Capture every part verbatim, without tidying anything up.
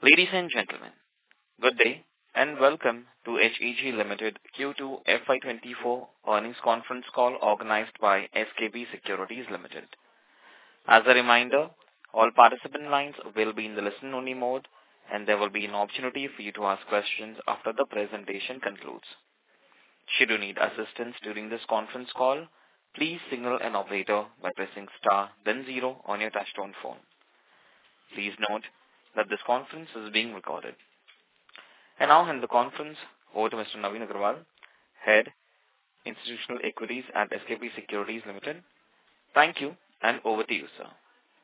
Ladies and gentlemen, good day and welcome to H E G Limited Q two F Y twenty-four earnings conference call organized by S K P Securities Limited. As a reminder, all participant lines will be in the listen-only mode and there will be an opportunity for you to ask questions after the presentation concludes. Should you need assistance during this conference call, please signal an operator by pressing star then zero on your touchtone phone. Please note that this conference is being recorded. I now hand the conference over to Mister Naveen Agarwal, Head, Institutional Equities at S K P Securities Limited. Thank you, and over to you, sir.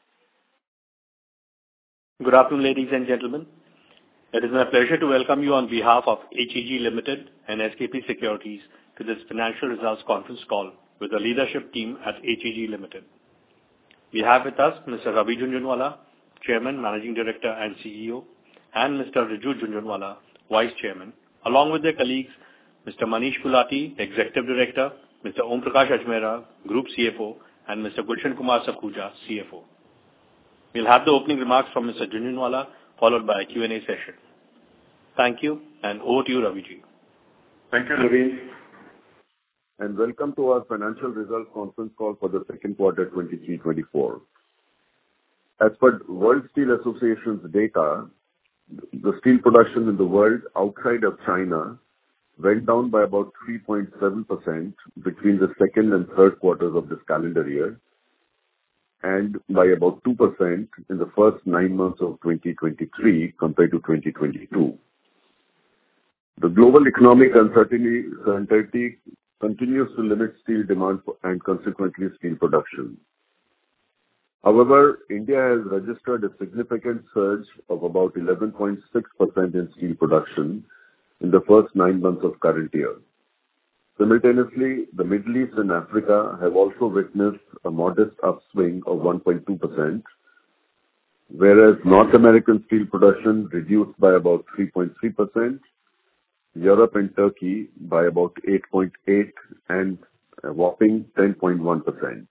Good afternoon, ladies and gentlemen. It is my pleasure to welcome you on behalf of H E G Limited and S K P Securities to this financial results conference call with the leadership team at H E G Limited. We have with us Mister Ravi Jhunjhunwala, Chairman, Managing Director and C E O, and Mister Riju Jhunjhunwala, Vice Chairman, along with their colleagues, Mister Manish Gulati, Executive Director, Mister Om Prakash Ajmera, Group C F O, and Mister Gulshan Kumar Sakhuja, C F O. We'll have the opening remarks from Mister Jhunjhunwala, followed by a Q and A session. Thank you, and over to you, Raviji. Thank you, Naveen, and welcome to our financial results conference call for the second quarter twenty-three twenty-four. As per World Steel Association's data, the steel production in the world outside of China went down by about three point seven percent between the second and third quarters of this calendar year, and by about two percent in the first nine months of twenty twenty-three compared to twenty twenty-two. The global economic uncertainty, uncertainty continues to limit steel demand and consequently steel production. However, India has registered a significant surge of about eleven point six percent in steel production in the first nine months of current year. Simultaneously, the Middle East and Africa have also witnessed a modest upswing of one point two percent, whereas North American steel production reduced by about three point three percent, Europe and Turkey by about eight point eight and a whopping ten point one percent.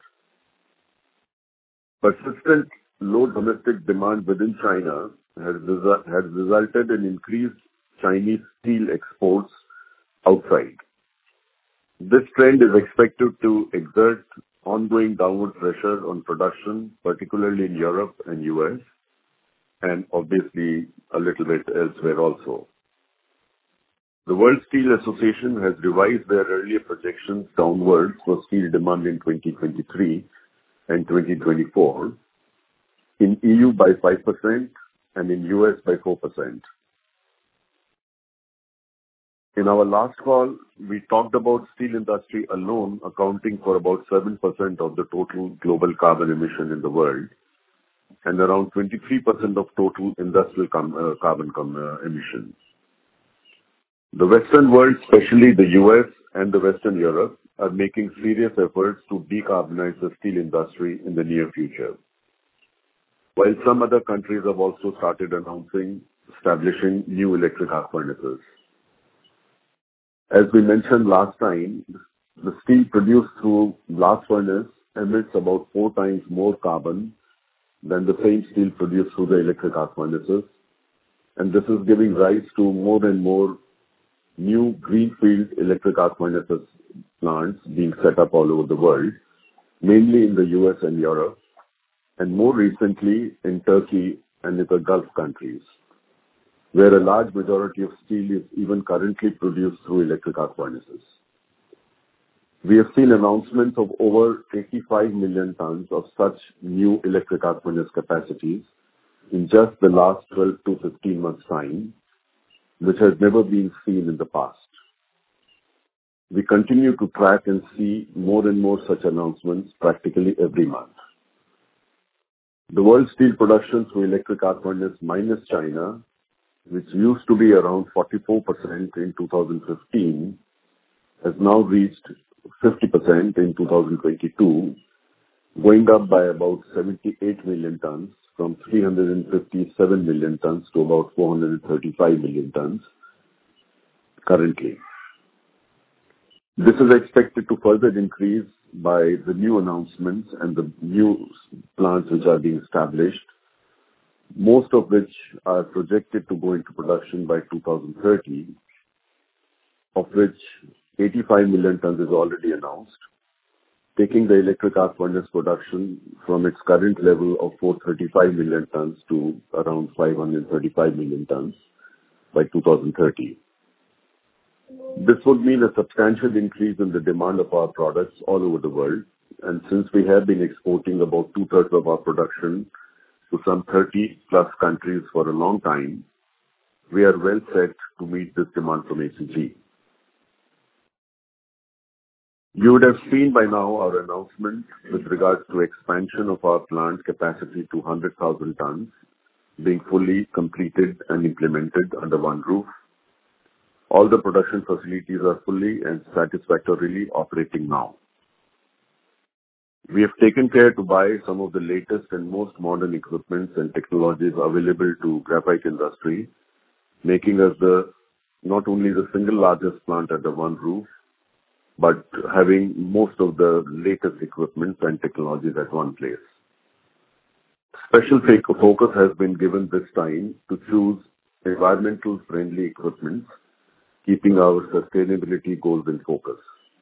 Persistent low domestic demand within China has, resu- has resulted in increased Chinese steel exports outside. This trend is expected to exert ongoing downward pressure on production, particularly in Europe and U S, and obviously a little bit elsewhere also. The World Steel Association has revised their earlier projections downwards for steel demand in twenty twenty-three and twenty twenty-four, in E U by five percent and in U S by four percent. In our last call, we talked about steel industry alone accounting for about seven percent of the total global carbon emission in the world and around twenty-three percent of total industrial com- uh, carbon com- uh, emissions. The Western world, especially the U S and the Western Europe, are making serious efforts to decarbonize the steel industry in the near future, while some other countries have also started announcing establishing new electric arc furnaces. As we mentioned last time, the steel produced through blast furnace emits about four times more carbon than the same steel produced through the electric arc furnaces, and this is giving rise to more and more new greenfield electric arc furnaces plants being set up all over the world, mainly in the U S and Europe, and more recently in Turkey and in the Gulf countries, where a large majority of steel is even currently produced through electric arc furnaces. We have seen announcements of over eighty-five million tons of such new electric arc furnace capacities in just the last twelve to fifteen months' time, which has never been seen in the past. We continue to track and see more and more such announcements practically every month. The world steel production through electric arc furnace minus China, which used to be around forty-four percent in two thousand fifteen, has now reached fifty percent in two thousand twenty-two, going up by about seventy-eight million tons from three hundred fifty-seven million tons to about four hundred thirty-five million tons currently. This is expected to further increase by the new announcements and the new plants which are being established most of which are projected to go into production by two thousand thirty, of which eighty-five million tons is already announced, taking the electric arc furnace production from its current level of four hundred thirty-five million tons to around five hundred thirty-five million tons by two thousand thirty. This would mean a substantial increase in the demand of our products all over the world, and since we have been exporting about two-thirds of our production to some thirty plus countries for a long time, we are well set to meet this demand from A C G. You would have seen by now our announcement with regards to expansion of our plant capacity to one hundred thousand tons being fully completed and implemented under one roof. All the production facilities are fully and satisfactorily operating now. We have taken care to buy some of the latest and most modern equipments and technologies available to graphite industry, making us the not only the single largest plant under one roof, but having most of the latest equipment and technologies at one place. Special focus has been given this time to choose environmental friendly equipment, keeping our sustainability goals in focus.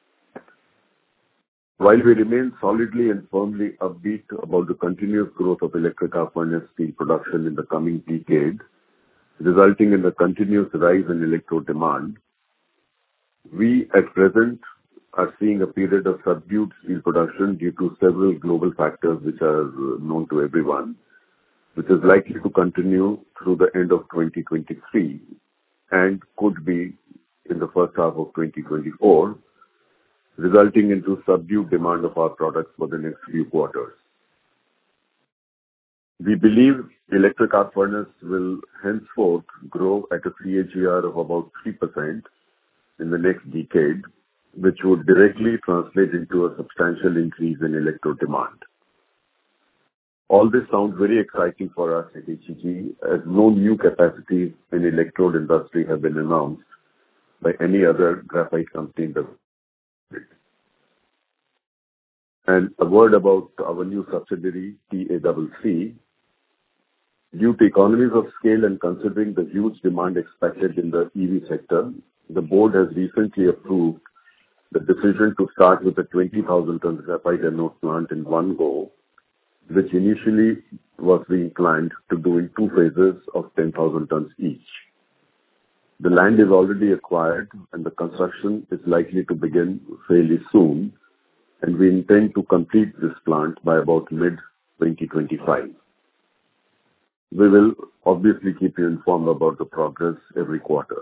While we remain solidly and firmly upbeat about the continuous growth of electric arc furnace steel production in the coming decade, resulting in the continuous rise in electrode demand, we at present are seeing a period of subdued steel production due to several global factors which are known to everyone, which is likely to continue through the end of twenty twenty-three and could be in the first half of twenty twenty-four, resulting into subdued demand of our products for the next few quarters. We believe electric arc furnace will henceforth grow at a C A G R of about three percent in the next decade, which would directly translate into a substantial increase in electrode demand. All this sounds very exciting for us at H E G, as no new capacities in electrode industry have been announced by any other graphite company in the world. And a word about our new subsidiary, T A C C. Due to economies of scale and considering the huge demand expected in the E V sector, the board has recently approved the decision to start with a twenty thousand ton graphite anode plant in one go, which initially was being planned to do in two phases of ten thousand tons each. The land is already acquired and the construction is likely to begin fairly soon, and we intend to complete this plant by about mid twenty twenty-five. We will obviously keep you informed about the progress every quarter.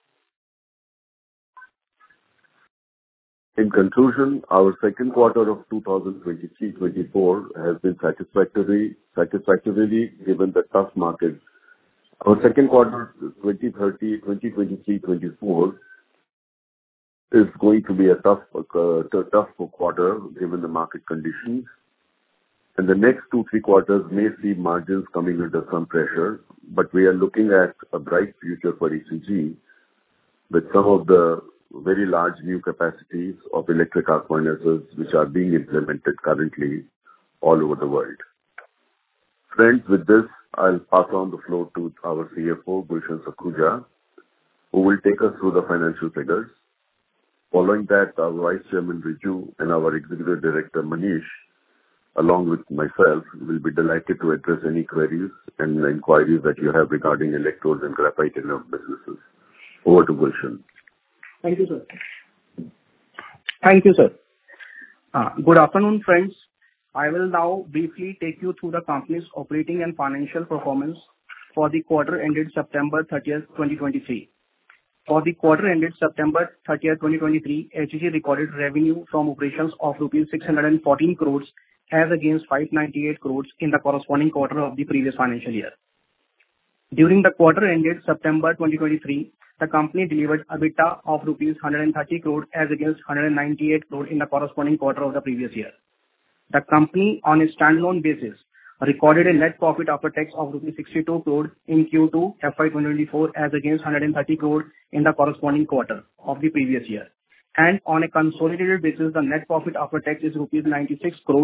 In conclusion, our second quarter of two thousand twenty-three twenty-four has been satisfactory, satisfactorily given the tough market. Our second quarter twenty twenty-three twenty-four is going to be a tough, uh, tough quarter given the market conditions. And the next two, three quarters may see margins coming under some pressure, but we are looking at a bright future for H E G with some of the very large new capacities of electric arc furnaces which are being implemented currently all over the world. Friends, with this, I'll pass on the floor to our C F O, Gulshan Sakhuja, who will take us through the financial figures. Following that, our Vice Chairman Riju and our Executive Director Manish, along with myself, will be delighted to address any queries and inquiries that you have regarding electrodes and graphite in our businesses. Over to Gulshan. Thank you, sir. Thank you, sir. Uh, good afternoon, friends. I will now briefly take you through the company's operating and financial performance for the quarter ended September thirtieth, twenty twenty-three. For the quarter ended September thirtieth, twenty twenty-three, H E G recorded revenue from operations of rupees six hundred fourteen crores as against five hundred ninety-eight crores in the corresponding quarter of the previous financial year. During the quarter ended September twenty twenty-three, the company delivered EBITDA of rupees one hundred thirty crore as against one hundred ninety-eight crore in the corresponding quarter of the previous year. The company, on a standalone basis, recorded a net profit after tax of rupees sixty-two crore in Q two F Y twenty twenty-four as against one hundred thirty crore in the corresponding quarter of the previous year. And on a consolidated basis, the net profit after tax is rupees ninety-six crore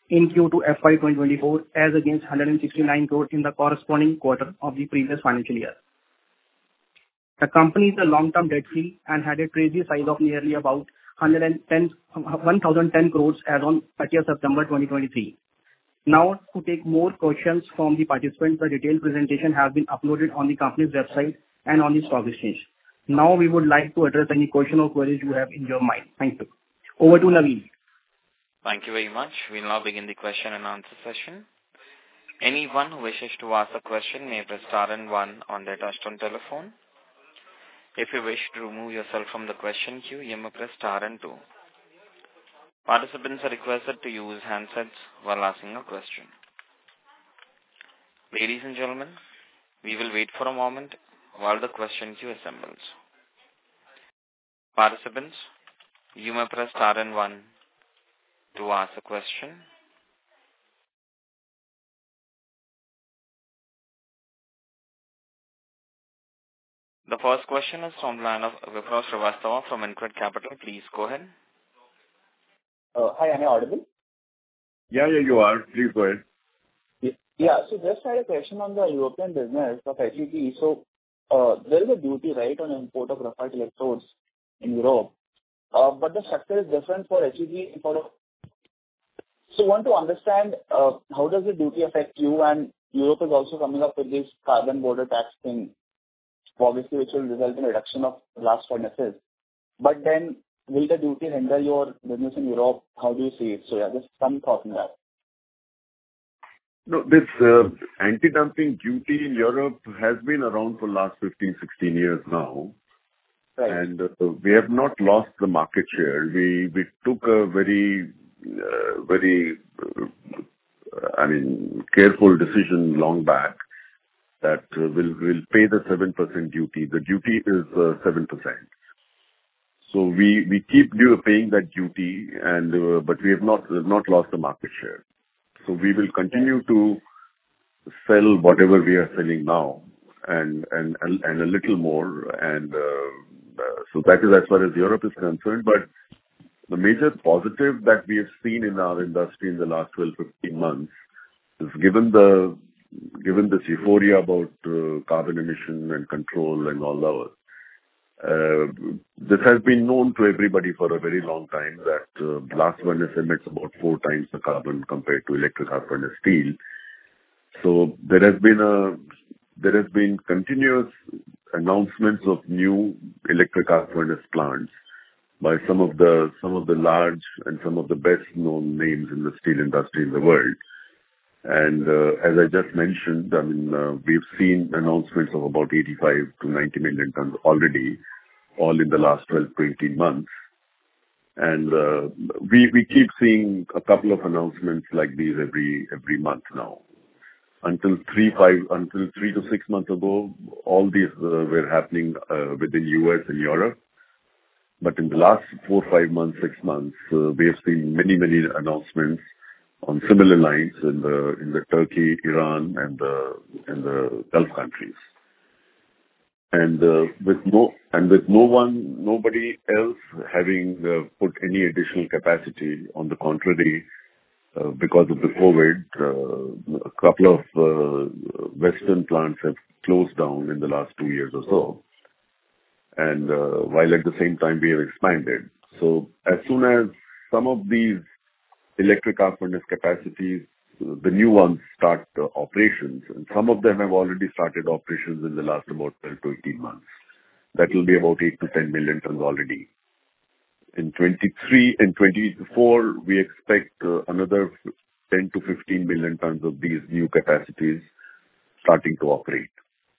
in Q two F Y twenty twenty-four as against one hundred sixty-nine crore in the corresponding quarter of the previous financial year. The company is a long-term debt-free and had a treasury size of nearly about one thousand ten crores as on thirtieth September twenty twenty-three. Now, to take more questions from the participants, the detailed presentation has been uploaded on the company's website and on the stock exchange. Now, we would like to address any question or queries you have in your mind. Thank you. Over to Naveen. Thank you very much. We'll now begin the question and answer session. Anyone who wishes to ask a question may press star and one on their touchtone telephone. If you wish to remove yourself from the question queue, you may press star and two. Participants are requested to use handsets while asking a question. Ladies and gentlemen, we will wait for a moment while the question queue assembles. Participants, you may press star and one to ask a question. The first question is from the line of Vipraw Srivastava from InCred Capital. Please go ahead. Uh, hi, am I audible? Yeah, yeah, you are. Please go ahead. Yeah, so just had a question on the European business of H E G. So uh, there is a duty, right, on import of graphite electrodes in Europe, uh, but the structure is different for H E G and for. So want to understand uh, how does the duty affect you, and Europe is also coming up with this carbon border tax thing, obviously which will result in reduction of blast furnaces. But then will the duty hinder your business in Europe? How do you see it? So yeah, just some thought on that. No, this uh, anti-dumping duty in Europe has been around for the last fifteen, sixteen years now. Right. And uh, we have not lost the market share. We we took a very, uh, very, uh, I mean, careful decision long back that uh, we'll, we'll pay the seven percent duty. The duty is uh, seven percent. So we, we keep due paying that duty, and uh, but we have not not lost the market share. So we will continue to sell whatever we are selling now, and and and a little more. And uh, uh, so that is as far as Europe is concerned. But the major positive that we have seen in our industry in the last twelve, fifteen months is given the given this euphoria about uh, carbon emission and control and all that. Uh, this has been known to everybody for a very long time that uh, blast furnace emits about four times the carbon compared to electric arc furnace steel. So there has been a there has been continuous announcements of new electric arc furnace plants by some of the some of the large and some of the best known names in the steel industry in the world. And uh, as I just mentioned, I mean, uh, we've seen announcements of about eighty-five to ninety million tons already, all in the last twelve to eighteen months. And uh, we we keep seeing a couple of announcements like these every every month now. Until three five until three to six months ago, all these uh, were happening uh, within U S and Europe. But in the last four five months, six months, uh, we have seen many many announcements on similar lines in the in the Turkey, Iran, and the and the Gulf countries, and uh, with no and with no one, nobody else having uh, put any additional capacity. On the contrary, uh, because of the COVID, uh, a couple of uh, Western plants have closed down in the last two years or so, and uh, while at the same time we have expanded. So as soon as some of these electric arc furnace capacities, the new ones start uh, operations, and some of them have already started operations in the last about twelve to eighteen months. That will be about eight to ten million tons already. In twenty-three and twenty-four, we expect uh, another ten to fifteen million tons of these new capacities starting to operate.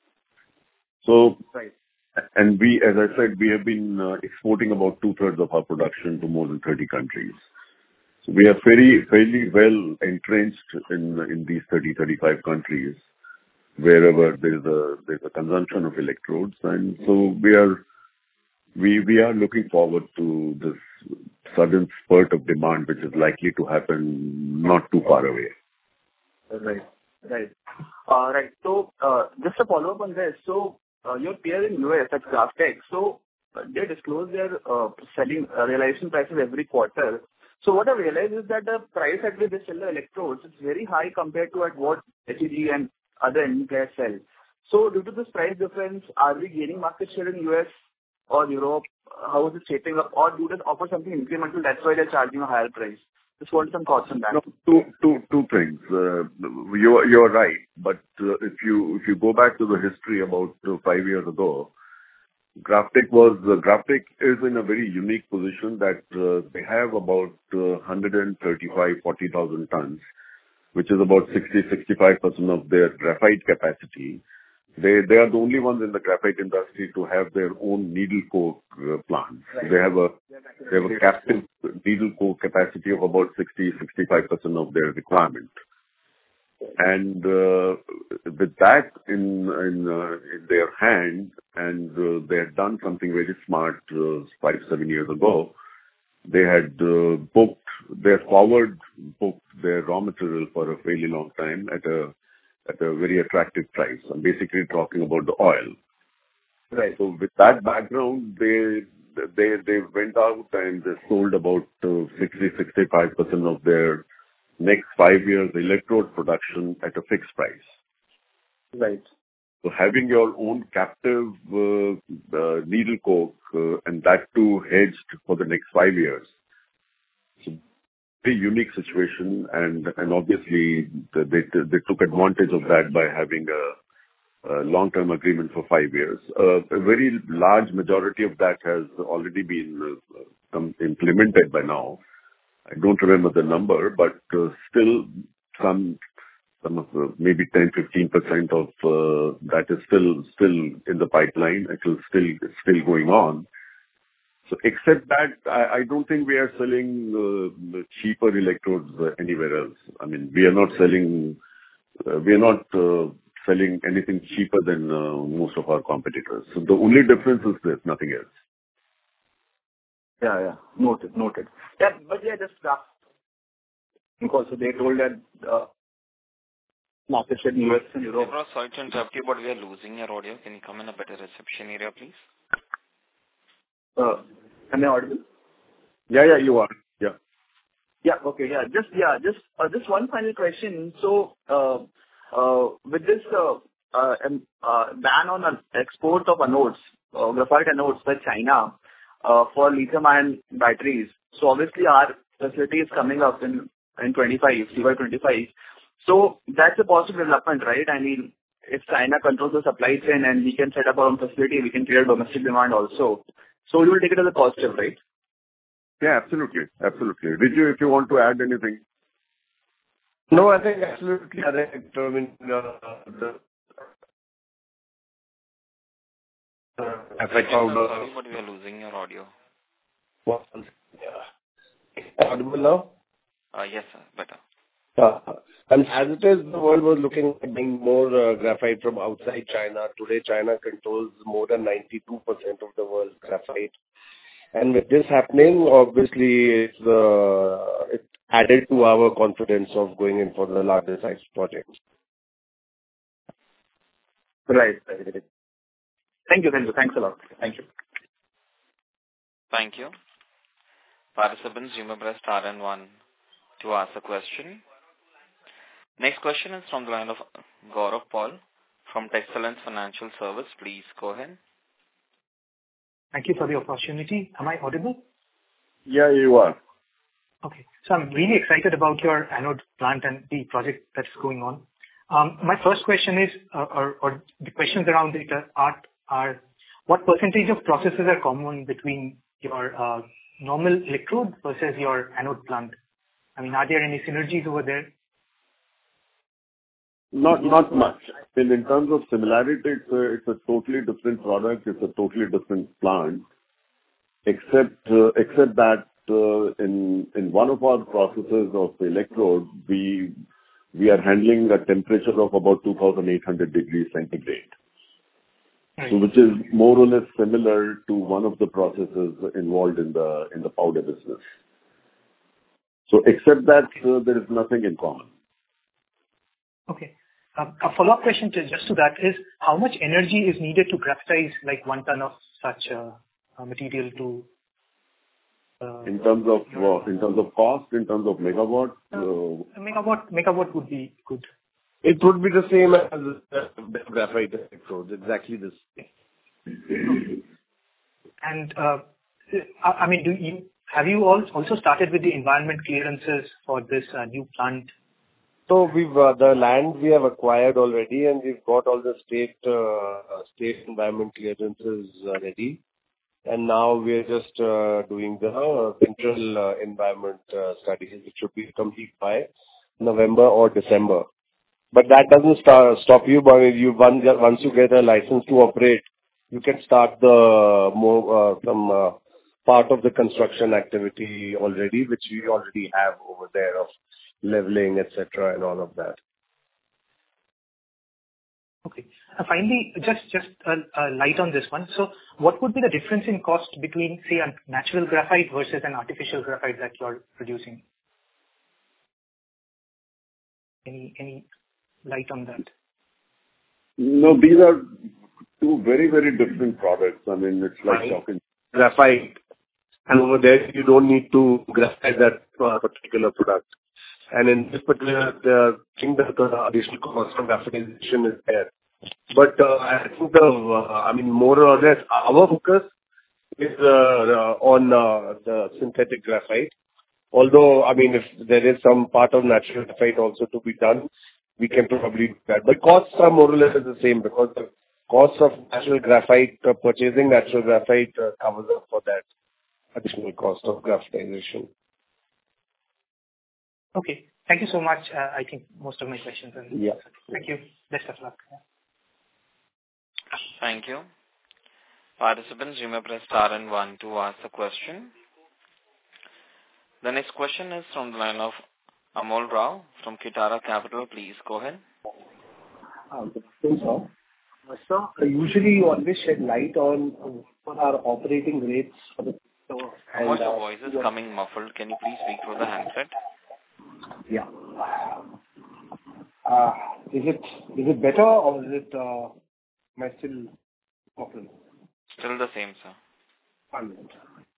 So, right. And we, as I said, we have been uh, exporting about two-thirds of our production to more than thirty countries. So we are very, fairly well entrenched in in these thirty, thirty-five countries, wherever there's a there's a consumption of electrodes, and so we are we we are looking forward to this sudden spurt of demand, which is likely to happen not too far away. Right, right, uh, right. So uh, just a follow up on this. So uh, your peer in U S, that's GrafTech, so uh, they disclose their uh, selling uh, realization prices every quarter. So what I realized is that the price at which they sell the electrodes is very high compared to at what H E G and other Indian players sell. So due to this price difference, are we gaining market share in U S or Europe? How is it shaping up? Or do they offer something incremental, that's why they're charging a higher price? Just want some thoughts on that. No, two, two, two things. Uh, you're, you're right. But uh, if you if you go back to the history about uh, five years ago, Graphic was uh, Graphic is in a very unique position that uh, they have about uh, one thirty-five, forty thousand tons, which is about sixty, sixty-five percent of their graphite capacity. They they are the only ones in the graphite industry to have their own needle coke uh, plants. Right. They have a they have a captive needle coke capacity of about sixty, sixty-five percent of their requirement. And uh, with that in in, uh, in their hand, and uh, they had done something very smart uh, five, seven years ago. They had uh, booked, they had forward booked their raw material for a fairly long time at a at a very attractive price. I'm basically talking about the oil. Right. So with that background, they they they went out and they sold about uh, sixty, sixty-five percent of their next five years electrode production at a fixed price. Right. So having your own captive uh, uh, needle coke uh, and that too hedged for the next five years. So very unique situation, and and obviously they they took advantage of that by having a, a long-term agreement for five years. Uh, a very large majority of that has already been uh, implemented by now. I don't remember the number, but uh, still some some of the maybe ten, fifteen percent of uh, that is still still in the pipeline. It is still still going on. So except that, I, I don't think we are selling uh, cheaper electrodes uh, anywhere else. I mean, we are not selling, uh, we are not uh, selling anything cheaper than uh, most of our competitors. So the only difference is this, nothing else. Yeah, yeah. Noted, noted. Yeah, but yeah, just uh, because they told that uh, market share in U S and Europe. Hey, sorry to interrupt you, but we are losing your audio. Can you come in a better reception area, please? Uh, am I audible? Yeah, yeah, you are. Yeah. Yeah. Okay. Yeah. Just yeah. Just uh, just one final question. So, uh, uh, with this uh, uh, uh, ban on uh, export of anodes, uh, graphite anodes by China uh, for lithium-ion batteries. So obviously our facility is coming up in in twenty-five, C Y twenty-five. So that's a positive development, right? I mean, if China controls the supply chain and we can set up our own facility, we can create domestic demand also. So you will take it as a positive, right? Yeah, absolutely. Absolutely. Riju, if you want to add anything. No, I think absolutely correct. I mean, uh, the uh, effect of the... Sorry, but we are losing your audio. What? Yeah. Audible now? Uh, yes, sir. Better. Uh, and as it is, the world was looking at bringing more uh, graphite from outside China. Today, China controls more than ninety-two percent of the world's graphite. And with this happening, obviously, it's, uh, it added to our confidence of going in for the larger size projects. Right. Thank you. Thank you. Thanks a lot. Thank you. Thank you. Participants, you may press star and one to ask a question. Next question is from the line of Gaurav Paul from Texcellence Financial Service. Please go ahead. Thank you for the opportunity. Am I audible? Yeah, you are. Okay. So I'm really excited about your anode plant and the project that's going on. Um, my first question is, uh, or, or the questions around it are, are what percentage of processes are common between your uh, normal electrode versus your anode plant? I mean, are there any synergies over there? Not not much. I mean, in terms of similarity, it's a, it's a totally different product. It's a totally different plant. Except uh, except that uh, in in one of our processes of electrode, we we are handling a temperature of about two thousand eight hundred degrees centigrade. Right. So, which is more or less similar to one of the processes involved in the in the powder business. So, except that uh, there is nothing in common. Okay. Uh, a follow-up question to just to that is, how much energy is needed to graphitize like one ton of such uh, uh, material to Uh, In terms of your- what? In terms of cost, in terms of megawatt? Uh, uh, Megawatt megawatt would be good. It would be the same as uh, graphite electrodes, exactly the same. And uh, I I mean, do you have you all also started with the environment clearances for this uh, new plant? So we've uh, the land we have acquired already, and we've got all the state uh, state environment clearances uh, ready. And now we are just uh, doing the uh, central uh, environment uh, studies, which should be complete by November or December. But that doesn't start, stop you, but you once once you get a license to operate, you can start the more uh, some uh, part of the construction activity already, which we already have over there of leveling, et cetera, and all of that. Okay. Uh, Finally, just just a a light on this one. So what would be the difference in cost between, say, a natural graphite versus an artificial graphite that you're producing? Any any light on that? No, these are two very, very different products. I mean, it's like Right. talking. Graphite, and over there you don't need to graphite that uh, particular product. And in this particular uh, thing, the the additional cost of graphitization is there. But uh, I think the, uh, I mean, more or less, our focus is uh, uh, on uh, the synthetic graphite. Although, I mean, if there is some part of natural graphite also to be done, we can probably do that. But costs are more or less the same, because the cost of natural graphite, uh, purchasing natural graphite, uh, covers up for that additional cost of graphitization. Okay. Thank you so much. Uh, I think most of my questions are answered. Yeah. Thank you. Best of luck. Yeah. Thank you. Participants, you may press star and one to ask the question. The next question is from the line of Amol Rao from Kitara Capital. Please go ahead. Uh, Good afternoon, sir. Uh, Sir, usually you always shed light on uh, what are our operating rates for the so, and, Amol, your uh, voice is what- coming muffled. Can you please speak through the handset? Yeah. Uh, Is it is it better, or is it, uh, am I still muffled? Still the same, sir. One minute.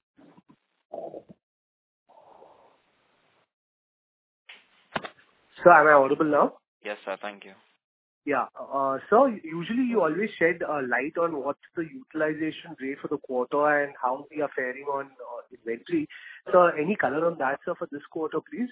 Sir, am I audible now? Yes, sir. Thank you. Yeah. Uh, So usually you always shed uh, light on what's the utilization rate for the quarter and how we are faring on uh, inventory. So any color on that, sir, for this quarter, please?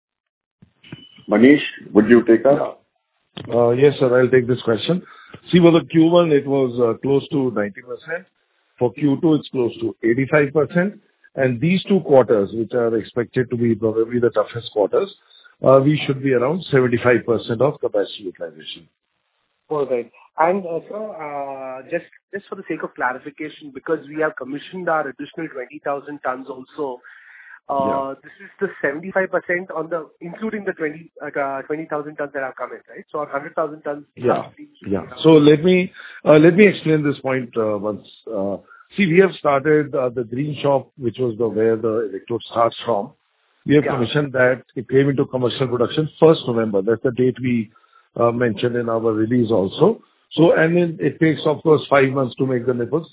Manish, would you take that? Uh, Yes, sir, I'll take this question. See, for the Q one, it was uh, close to ninety percent. For Q two, it's close to eighty-five percent. And these two quarters, which are expected to be probably the toughest quarters, uh, we should be around seventy-five percent of capacity utilization. All right. And, uh, sir, uh, just just for the sake of clarification, because we have commissioned our additional twenty thousand tons also, uh, this is the seventy-five percent on the, including the twenty thousand tons that have come in, right? So one hundred thousand tons. Yeah. Yeah. So let me uh, let me explain this point uh, once. Uh, See, we have started uh, the green shop, which was the where the electrode starts from. We have Yeah. commissioned that. It came into commercial production first November. That's the date we uh, mentioned in our release also. So, and then it takes, of course, five months to make the nipples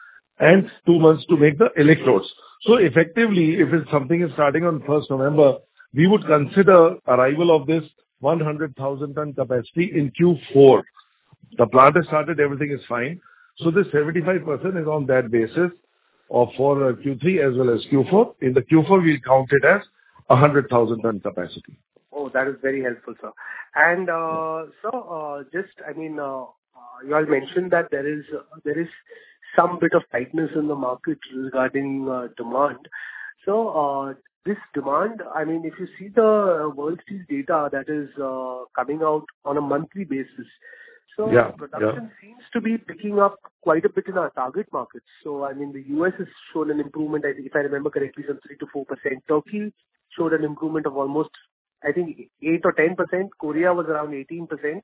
and two months to make the electrodes. So effectively, if it's something is starting on first November, we would consider arrival of this one hundred thousand ton capacity in Q four. The plant has started, everything is fine. So this seventy-five percent is on that basis of for uh, Q three as well as Q four. In the Q four, we'll count it as one hundred thousand ton capacity. Oh, that is very helpful, sir. And, uh, so, uh, just, I mean, uh, uh, you all mentioned that there is uh, there is some bit of tightness in the market regarding uh, demand. So, uh, this demand, I mean, if you see the World Steel data that is uh, coming out on a monthly basis, so Yeah, production seems to be picking up quite a bit in our target markets. So, I mean, the U S has shown an improvement, I think, if I remember correctly, some three to four percent. Turkey showed an improvement of almost, I think, eight or ten percent. Korea was around eighteen percent.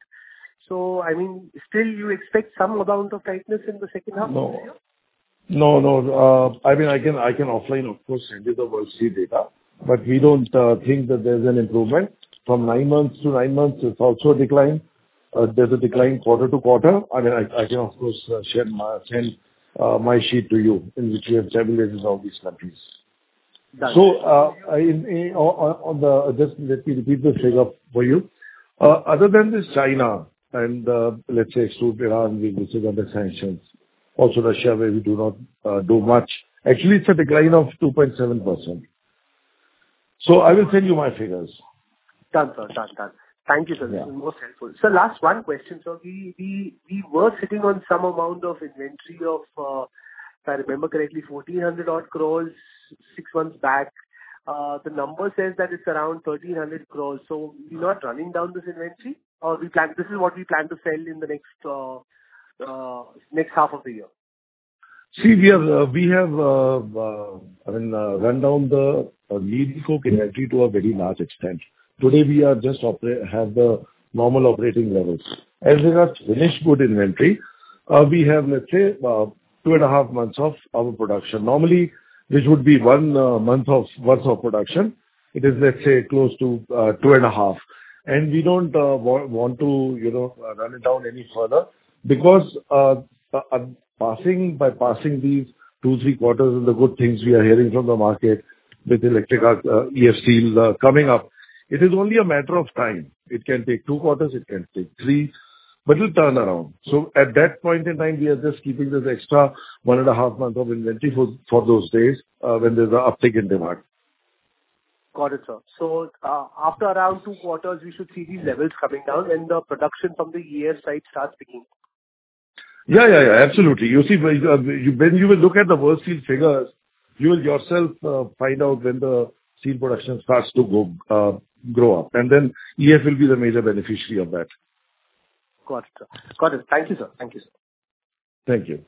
So, I mean, still you expect some amount of tightness in the second half of No. this year? No, no. uh, I mean, I can, I can offline, of course, send you the World Steel data, but we don't uh, think that there's an improvement. From nine months to nine months, it's also a decline. Uh, There's a decline quarter to quarter. I mean, I I can, of course, uh, share my, send uh, my sheet to you, in which we have tabulated all these countries. Done. So, uh, in, in, on, on the, just let me repeat the figure for you. Uh, other than this China and, uh, let's say exclude Iran, which is under sanctions, also Russia, where we do not uh, do much. Actually, it's a decline of two point seven percent. So I will send you my figures. Done, sir. Done, done. Thank you, sir. This Yeah. is most helpful. So last one question. So we we we were sitting on some amount of inventory of, uh, if I remember correctly, fourteen hundred odd crores six months back. Uh, The number says that it's around thirteen hundred crores. So we're not running down this inventory, or we plan, this is what we plan to sell in the next uh, uh, next half of the year? See, we are, uh, we have, uh, uh, I mean, uh, run down the uh, needle coke inventory to a very large extent. Today, we are just operate, have the normal operating levels. As regards finished good inventory, uh, we have, let's say, uh, two and a half months of our production. Normally, which would be one uh, month of worth of production, it is, let's say, close to uh, two and a half. And we don't uh, wa- want to, you know, uh, run it down any further because uh, uh, uh, passing by passing these two, three quarters and the good things we are hearing from the market with electric arc, uh, E F steel uh, coming up, it is only a matter of time. It can take two quarters, it can take three, but it'll turn around. So at that point in time, we are just keeping this extra one and a half month of inventory for, for those days uh, when there's an uptick in demand. Got it, sir. So, uh, after around two quarters, we should see these levels coming down and the production from the E F side starts picking. Yeah, yeah, yeah, absolutely. You see, when uh, you when you will look at the World Steel figures, you will yourself uh, find out when the steel production starts to go uh, grow up, and then E F will be the major beneficiary of that. Got it, sir. Got it. Thank you, sir. Thank you, sir. Thank you.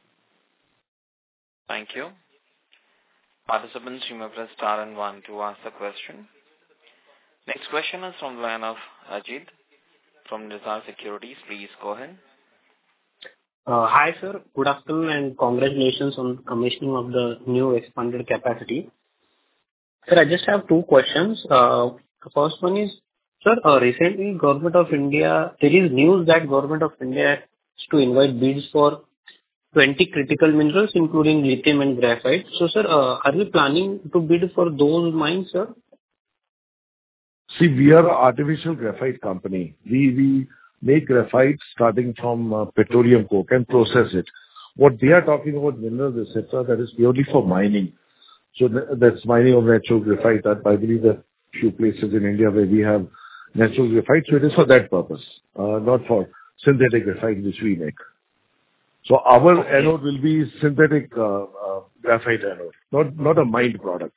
Thank you. Participants, you may press star and one to ask the question. Next question is from the line of Ajit from Nizar Securities. Please go ahead. Uh, Hi, sir. Good afternoon, and congratulations on commissioning of the new expanded capacity. Sir, I just have two questions. Uh, The first one is, sir, uh, recently, Government of India, there is news that Government of India is to invite bids for twenty critical minerals, including lithium and graphite. So, sir, uh, are we planning to bid for those mines, sir? See, we are an artificial graphite company. We we make graphite starting from uh, petroleum coke and process it. What they are talking about minerals, et cetera, that is purely for mining. So th- that's mining of natural graphite. That I believe there are few places in India where we have natural graphite, so it is for that purpose, uh, not for synthetic graphite which we make. So our Okay. anode will be synthetic uh, uh, graphite anode, not not a mined product.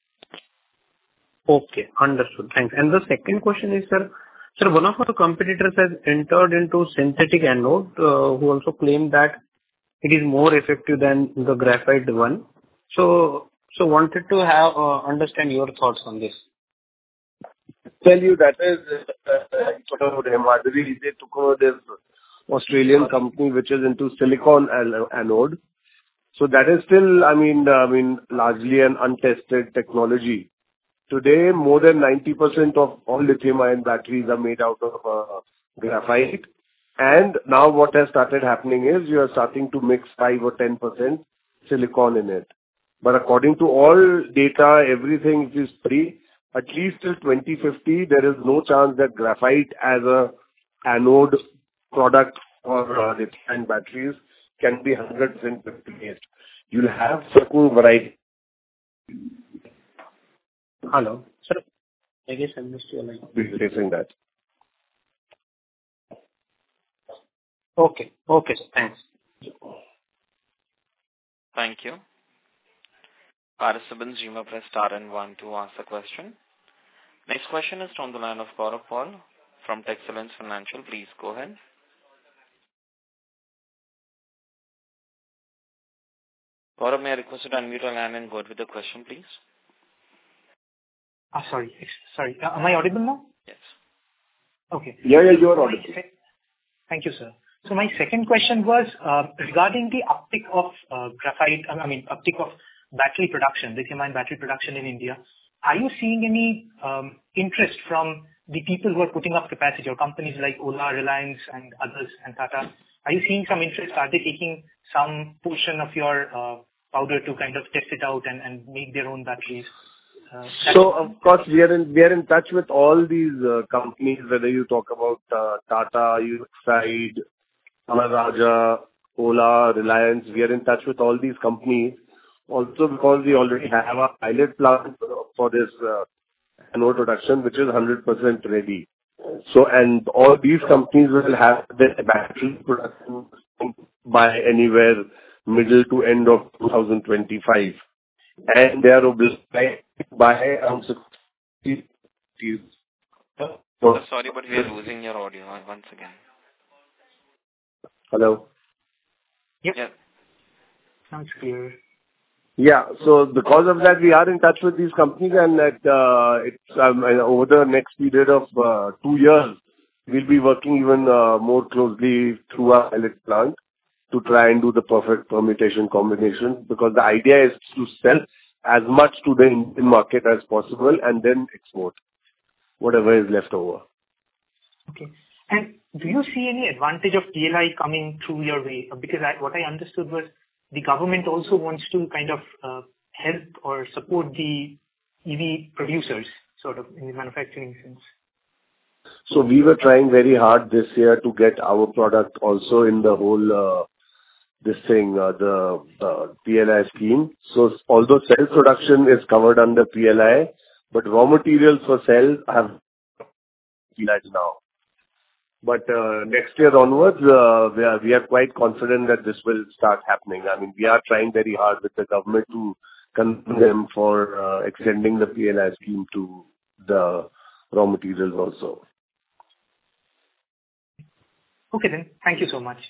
Okay, understood. Thanks. And the second question is, sir, sir, one of our competitors has entered into synthetic anode, uh, who also claimed that it is more effective than the graphite one. So, so wanted to have uh, understand your thoughts on this. Tell you that is uh, sort of Himadri, they took over this Australian company which is into silicon an- anode. So that is still, I mean, I mean, largely an untested technology. Today, more than ninety percent of all lithium-ion batteries are made out of uh, graphite. And now what has started happening is you are starting to mix five or ten percent silicon in it. But according to all data, everything is free. At least till twenty fifty, there is no chance that graphite as a anode product for uh, lithium batteries can be one hundred percent replaced. You'll have certain variety. Hello, sir. I guess I missed your line. Replacing that. Okay. Okay, sir. Thanks. Thank you. Participants, you may press star and one to ask the question. Next question is from the line of Gaurav Paul from Texcellence Financial. Please go ahead. Gaurav, may I request you to unmute your line and go ahead with the question, please? Ah, Sorry. ex- Sorry. Uh, Am I audible now? Yes. Okay. Yeah, yeah, you are My audible. sec- Thank you, sir. So my second question was uh, regarding the uptick of uh, graphite, I mean, uptick of battery production, lithium-ion battery production in India. Are you seeing any um, interest from the people who are putting up capacity, or companies like Ola, Reliance, and others, and Tata? Are you seeing some interest? Are they taking some portion of your uh, powder to kind of test it out and, and make their own batteries. Uh, so of course we are in we are in touch with all these uh, companies, whether you talk about uh, Tata, Exide, Amara, Ola, Reliance. We are in touch with all these companies also because we already have a pilot plant for this uh, anode production, which is one hundred percent ready. So, and all these companies will have their battery production by anywhere middle to end of two thousand twenty-five. And they are obliged by around sixty. Oh, sorry, but we are losing your audio once again. Hello? Yep. Yeah. Sounds clear. Yeah. So because of that, we are in touch with these companies, and that uh, it's um, and over the next period of uh, two years, we'll be working even uh, more closely through our pilot plant to try and do the perfect permutation combination, because the idea is to sell as much to the Indian market as possible and then export whatever is left over. Okay. And do you see any advantage of P L I coming through your way? Because I, what I understood was the government also wants to kind of uh, help or support the E V producers, sort of, in the manufacturing sense. So we were trying very hard this year to get our product also in the whole uh, this thing, uh, the uh, P L I scheme. So although cell production is covered under P L I, but raw materials for cells have P L I now. But uh, next year onwards, uh, we are we are quite confident that this will start happening. I mean, we are trying very hard with the government to convince them for uh, extending the P L I scheme to the raw materials also. Okay then. Thank you so much.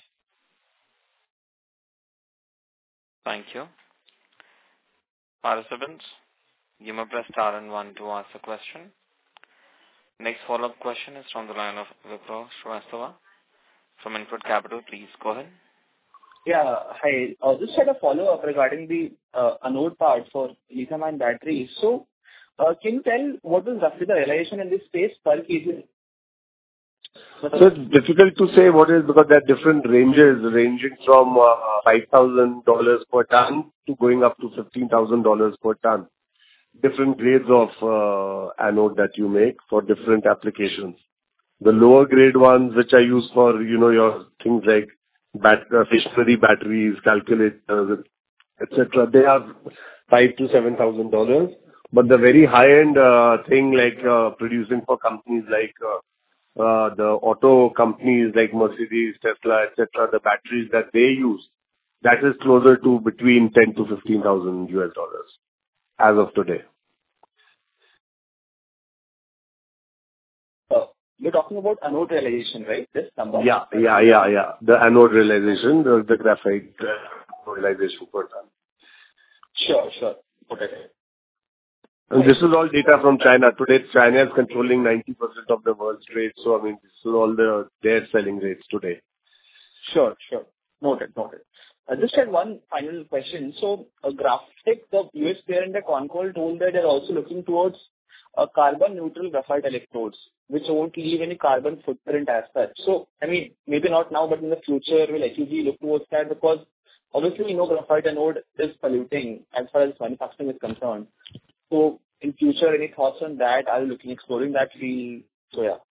Thank you. Participants, you may press star and one to ask a question. Next follow-up question is from the line of Vipro Srivastava from Input Capital. Please go ahead. Yeah. Hi. Uh, Just had a follow-up regarding the uh, anode part for lithium-ion batteries. So, uh, can you tell what is roughly the realization in this space per kg? So it's difficult to say what is, because there are different ranges, ranging from uh, five thousand dollars per ton to going up to fifteen thousand dollars per ton. Different grades of uh, anode that you make for different applications. The lower grade ones, which are used for, you know, your things like bat- uh, stationary batteries, calculators, et cetera, they are five to seven thousand dollars. But the very high-end uh, thing, like uh, producing for companies like uh, uh, the auto companies like Mercedes, Tesla, et cetera, the batteries that they use, that is closer to between ten to fifteen thousand U S dollars as of today. Uh, You're talking about anode realization, right? This number? Yeah, yeah, yeah, yeah. The anode realization, the, the graphite uh, realization per ton. Sure, sure. Okay. And this is all data from China. Today, China is controlling ninety percent of the world's trade. So, I mean, this is all the their selling rates today. Sure, sure. Noted, noted. I just had one final question. So, uh, Graphic, the U S player in the con call told that they're also looking towards uh, carbon neutral graphite electrodes, which won't leave any carbon footprint as such. So, I mean, maybe not now, but in the future, will H E G look towards that? Because obviously, we know graphite anode is polluting as far as manufacturing is concerned. So, in future, any thoughts on that? Are you looking exploring that field? So, yeah.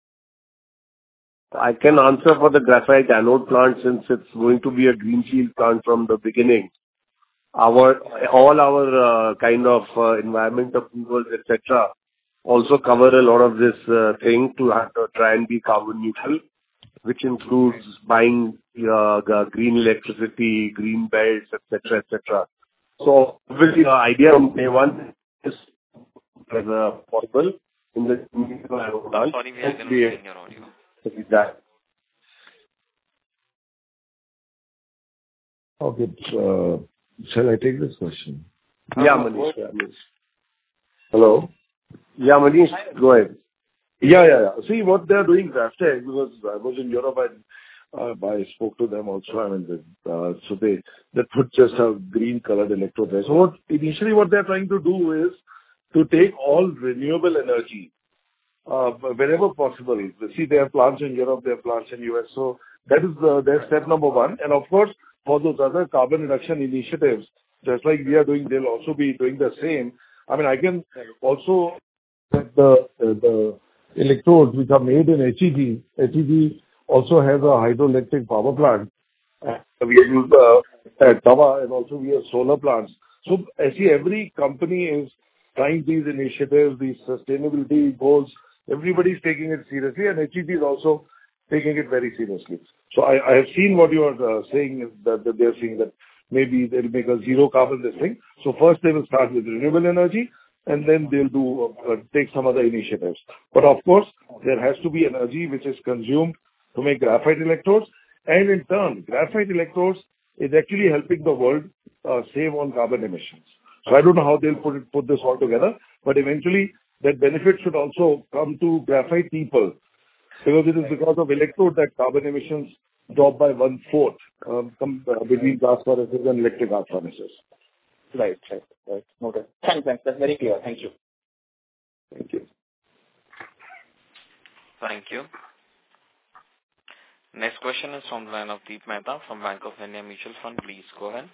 I can answer for the graphite anode plant, since it's going to be a greenfield plant from the beginning. Our all our uh, kind of uh, environment approvals, et cetera, also cover a lot of this uh, thing to have to try and be carbon neutral, which includes buying uh, the green electricity, green belts, et cetera, et cetera. So obviously, the idea on day one is as uh, possible in the anode plant. Sorry, we are losing your audio. That. Okay. Uh, shall I take this question? Yeah, Manish. Yeah, Manish. Hello? Yeah, Manish, go ahead. Yeah, yeah, yeah. See what they're doing, Graftech, because I was in Europe and uh, I spoke to them also. I mean, uh, so they, they put just a green colored electrode there. So what, initially what they're trying to do is to take all renewable energy uh, wherever possible. See, they have plants in Europe, they have plants in U S. So that is the, their step number one. And of course, for those other carbon reduction initiatives, just like we are doing, they'll also be doing the same. I mean, I can also that the the electrodes which are made in H E G, H E G also has a hydroelectric power plant. We use uh, at Tava, and also we have solar plants. So I see every company is trying these initiatives, these sustainability goals. Everybody's taking it seriously, and H E G is also taking it very seriously. So I, I have seen what you are uh, saying, that, that they're saying that maybe they'll make a zero carbon this thing. So first they will start with renewable energy, and then they'll do uh, take some other initiatives. But of course, there has to be energy which is consumed to make graphite electrodes, and in turn, graphite electrodes is actually helping the world uh, save on carbon emissions. So I don't know how they'll put it, put this all together, but eventually that benefit should also come to graphite people, because it is because of electrode that carbon emissions drop by one fourth um, com- uh, between blast furnaces and electric arc furnaces. Right, right, right. Noted. Thanks, thanks. That's very clear. Thank you. Thank you. Thank you. Next question is from the line of Deep Mehta from Bank of India Mutual Fund. Please go ahead.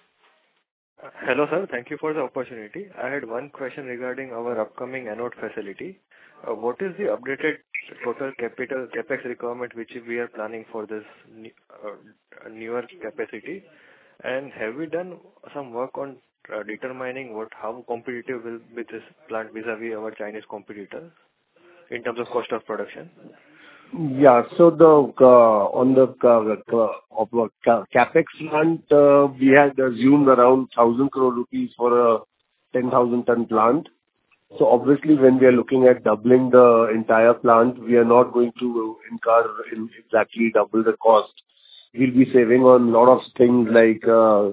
Hello, sir. Thank you for the opportunity. I had one question regarding our upcoming anode facility. Uh, what is the updated total capital capex requirement which we are planning for this new, uh, newer capacity? And have we done some work on uh, determining what how competitive will be this plant vis-a-vis our Chinese competitors in terms of cost of production? Yeah. So the uh, on the uh, uh, of, uh, capex front, uh, we had assumed around one thousand crore rupees for a ten thousand ton plant. So obviously, when we are looking at doubling the entire plant, we are not going to incur in exactly double the cost. We'll be saving on a lot of things like uh,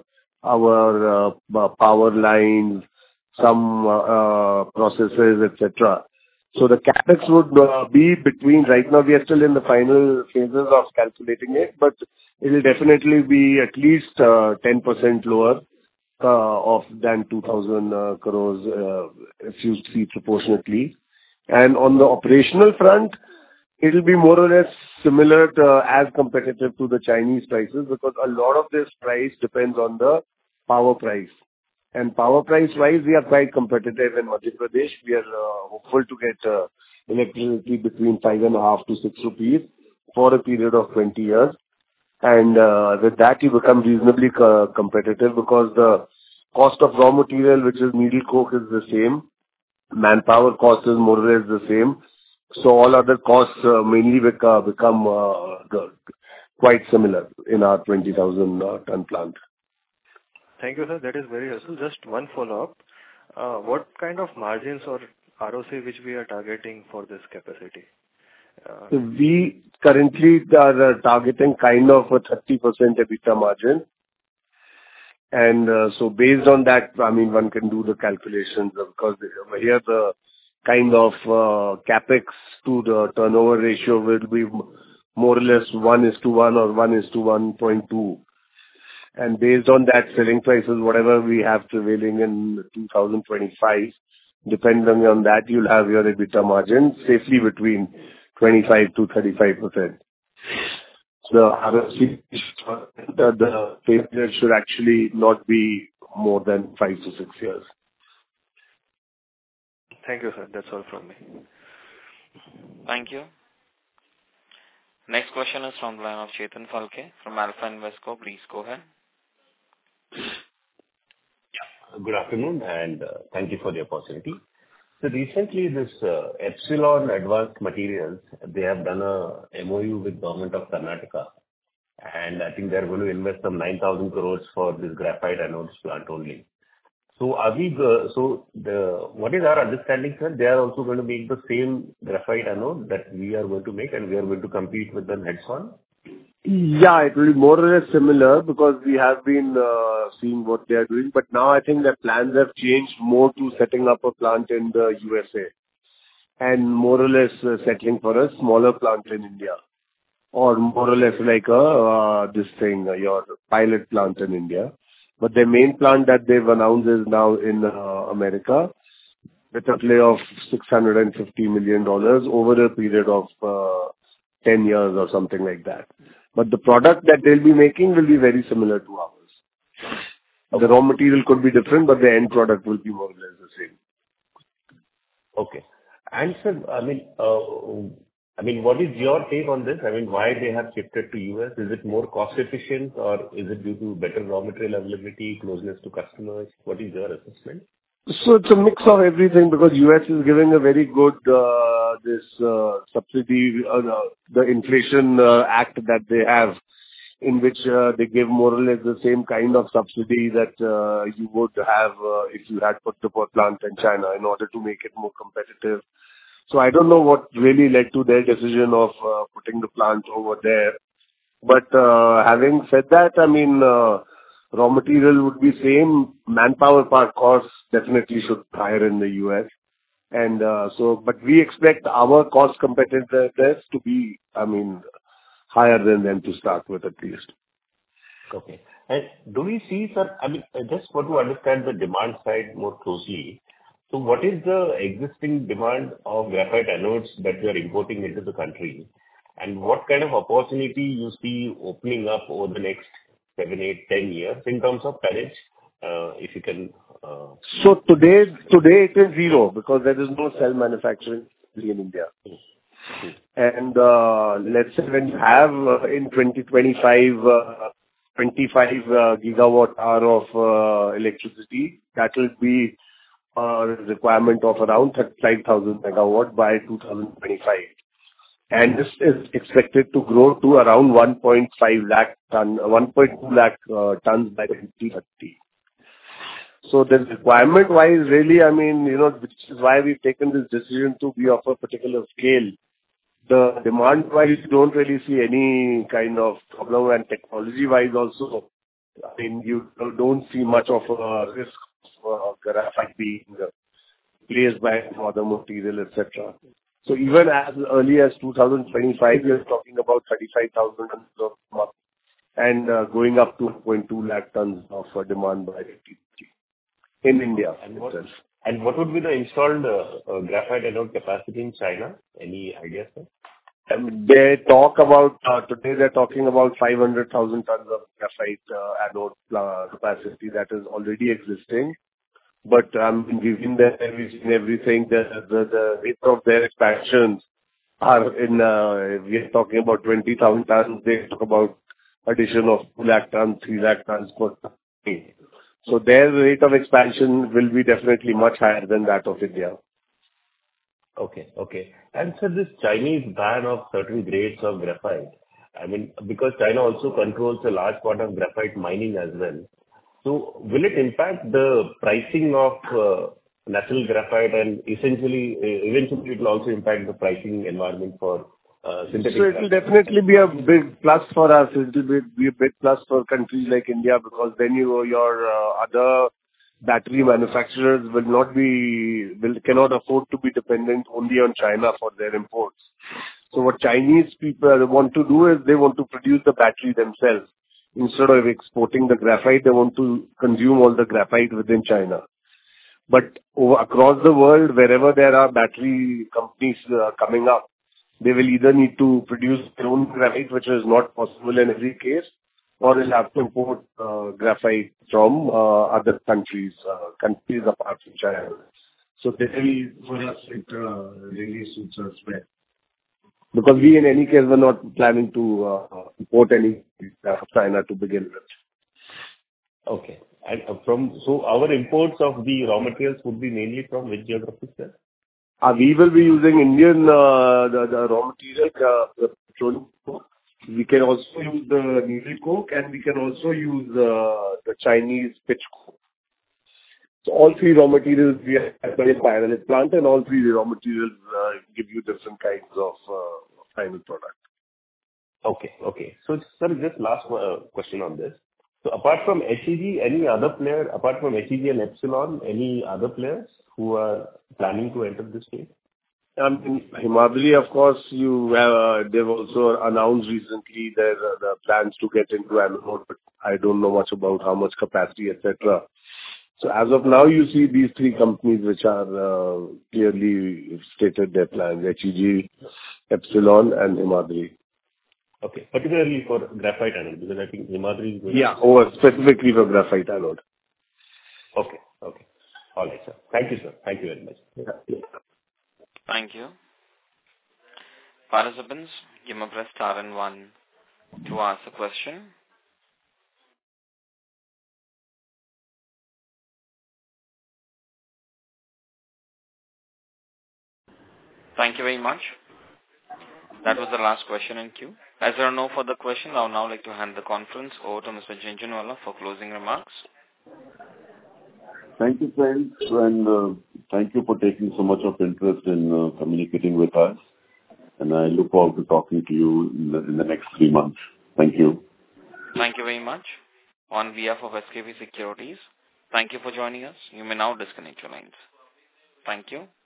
our uh, power lines, some uh, uh, processes, et cetera. So the capex would uh, be between, right now we are still in the final phases of calculating it, but it will definitely be at least uh, ten percent lower uh, of than two thousand uh, crores uh, if you see proportionately. And on the operational front, it will be more or less similar to, as competitive to the Chinese prices, because a lot of this price depends on the power price. And power price wise, we are quite competitive in Madhya Pradesh. We are uh, hopeful to get uh, electricity between five and a half to six rupees for a period of twenty years. And uh, with that, you become reasonably co- competitive because the cost of raw material, which is needle coke, is the same. Manpower cost is more or less the same. So all other costs uh, mainly beca- become uh, quite similar in our twenty thousand uh, ton plant. Thank you, sir. That is very helpful. Just one follow-up. Uh, what kind of margins or R O C which we are targeting for this capacity? Uh, So we currently are uh, targeting kind of a thirty percent EBITDA margin. And uh, so based on that, I mean, one can do the calculations because here the kind of uh, capex to the turnover ratio will be more or less one is to one or one is to one point two. And based on that, selling prices, whatever we have prevailing in two thousand twenty-five, depending on that, you'll have your EBITDA margin safely between twenty-five to thirty-five percent. The R O C, the, the period should actually not be more than five to six years. Thank you, sir. That's all from me. Thank you. Next question is from the line of Chetan Phalke from Alpha Invesco. Please go ahead. Yeah. Good afternoon, and uh, thank you for the opportunity. So recently, this uh, Epsilon Advanced Materials, they have done a M O U with Government of Karnataka, and I think they're going to invest some nine thousand crores for this graphite anodes plant only. So are we, uh, so the, what is our understanding, sir? They are also going to make the same graphite anode that we are going to make, and we are going to compete with them heads on? Yeah, it will be more or less similar because we have been uh, seeing what they are doing. But now I think their plans have changed more to setting up a plant in the U S A and more or less uh, settling for a smaller plant in India, or more or less like a uh, this thing, uh, your pilot plant in India. But their main plant that they've announced is now in uh, America with a play of six hundred fifty million dollars over a period of uh, ten years or something like that. But the product that they'll be making will be very similar to ours. The raw material could be different, but the end product will be more or less the same. Okay. And sir, I mean, uh, I mean, what is your take on this? I mean, why they have shifted to U S? Is it more cost efficient, or is it due to better raw material availability, closeness to customers? What is your assessment? So it's a mix of everything, because U S is giving a very good uh, this uh, subsidy, uh, the Inflation uh, Act that they have, in which uh, they give more or less the same kind of subsidy that uh, you would have uh, if you had put the plant in China, in order to make it more competitive. So I don't know what really led to their decision of uh, putting the plant over there. But uh, having said that, I mean, uh, raw material would be same. Manpower part costs definitely should be higher in the U S. And uh, so, but we expect our cost competitiveness to be, I mean, higher than them to start with, at least. Okay. And do we see, sir, I mean, I just want to understand the demand side more closely. So what is the existing demand of graphite anodes that we are importing into the country? And what kind of opportunity you see opening up over the next seven, eight, ten years in terms of tonnage, uh, if you can? Uh... So today, today it is zero, because there is no cell manufacturing in India. Mm-hmm. And uh, let's say when you have uh, in twenty twenty-five, uh, twenty-five uh, gigawatt hour of uh, electricity, that will be a requirement of around thirty-five thousand megawatt by two thousand twenty-five. And this is expected to grow to around one point five lakh ton, one point two lakh uh, tons by twenty thirty. So the requirement-wise, really, I mean, you know, which is why we've taken this decision to be of a particular scale. The demand-wise, you don't really see any kind of problem, and technology-wise also, I mean, you don't see much of a risk of graphite being replaced by other material, et cetera. So even as early as two thousand twenty-five, we are talking about thirty-five thousand tons of month, and uh, going up to one point two lakh tons of uh, demand by twenty thirty in India and what, itself. And what would be the installed uh, uh, graphite anode capacity in China? Any idea, sir? Um, they talk about, uh, today they're talking about five hundred thousand tons of graphite uh, anode uh, capacity that is already existing. But um, given that everything, everything the, the, the rate of their expansions are in, uh, we are talking about twenty thousand tons, they talk about addition of two lakh tons, three lakh tons per day. So their rate of expansion will be definitely much higher than that of India. Okay, okay. And so this Chinese ban of certain grades of graphite, I mean, because China also controls a large part of graphite mining as well. So will it impact the pricing of uh, natural graphite, and essentially, uh, eventually it will also impact the pricing environment for uh, synthetic? So it will definitely be a big plus for us. It will be, be a big plus for countries like India, because then you, your uh, other battery manufacturers will not be, will cannot afford to be dependent only on China for their imports. So what Chinese people want to do is they want to produce the battery themselves. Instead of exporting the graphite, they want to consume all the graphite within China. But over, across the world, wherever there are battery companies uh, coming up, they will either need to produce their own graphite, which is not possible in every case, or they'll have to import uh, graphite from uh, other countries, uh, countries apart from China. So they will, for us, it uh, really suits us well. Because we, in any case, were not planning to uh, import any uh, China to begin with. Okay. And from, so our imports of the raw materials would be mainly from which geographies, sir? Uh, we will be using Indian uh, the, the raw material, uh, the petroleum coke. We can also use the needle coke, and we can also use uh, the Chinese pitch coke. So all three raw materials we have in parallel plant, and all three raw materials uh, give you different kinds of uh, final product. Okay, okay. So, sir, just last uh, question on this. So, apart from H E G, any other player, apart from H E G and Epsilon, any other players who are planning to enter this space? Um, in Himadri, of course, you have, uh, they've also announced recently their uh, the plans to get into anode, but I don't know much about how much capacity, et cetera. So as of now, you see these three companies which are uh, clearly stated their plans: H E G, Epsilon, and Himadri. Okay, particularly for graphite anode, because I think Himadri is going yeah, or specifically for graphite anode. Okay. Okay. All right, sir. Thank you, sir. Thank you very much. Yeah. Thank you. Participants, you may press star and one to ask a question. Thank you very much. That was the last question in queue. As there are no further questions, I would now like to hand the conference over to Mister Jhunjhunwala for closing remarks. Thank you, friends, and uh, thank you for taking so much of interest in uh, communicating with us. And I look forward to talking to you in the, in the next three months. Thank you. Thank you very much. On behalf of S K P Securities, thank you for joining us. You may now disconnect your lines. Thank you.